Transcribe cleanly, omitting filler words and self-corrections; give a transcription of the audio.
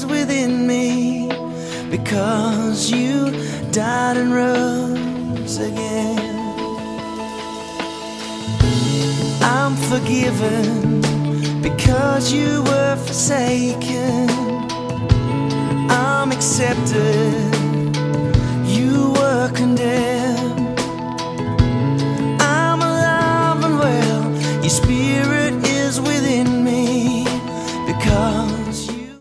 is within me, because you died and rose again. I'm forgiven because you were forsaken. I'm accepted